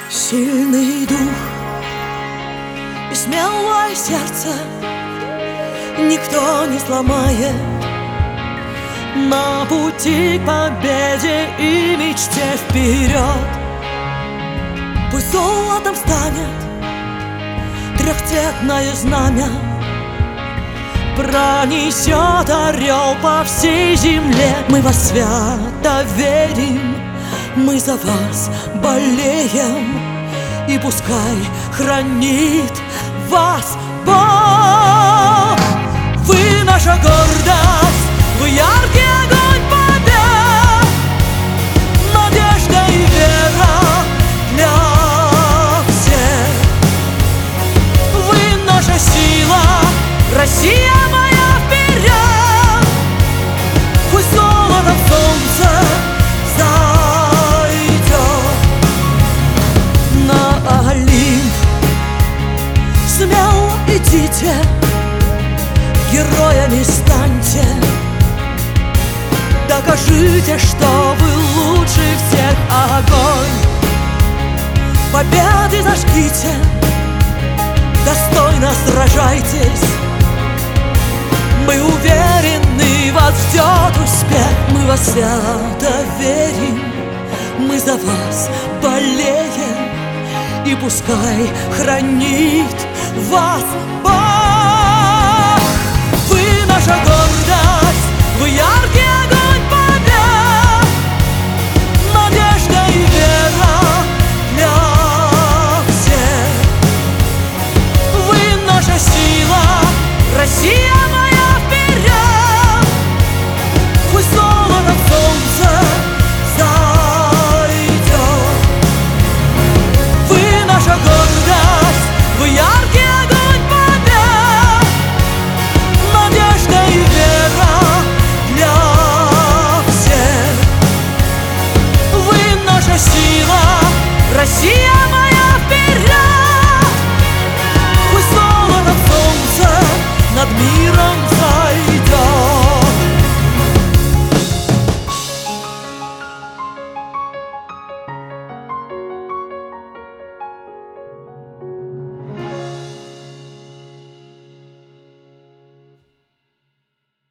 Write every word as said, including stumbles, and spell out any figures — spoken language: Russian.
Сильный дух и смелое сердце никто не сломает. На пути к победе и мечте вперед. Пусть золотом станет трехцветное знамя, пронесет орел по всей земле. Мы вас свято верим, мы за вас болеем, и пускай хранит вас Бог. Вы наша гордость, вы яркий огонь побед, надежда и вера для всех. Вы наша сила, Россия моя, вперед! Пусть золотом солнце зайдет на Олимп. Смело идите, героями станьте, докажите, что вы лучше всех. Огонь победы зажгите, достойно сражайтесь. Мы уверены, вас ждет успех. Мы вас свято верим, мы за вас болеем, и пускай хранит вас Бог.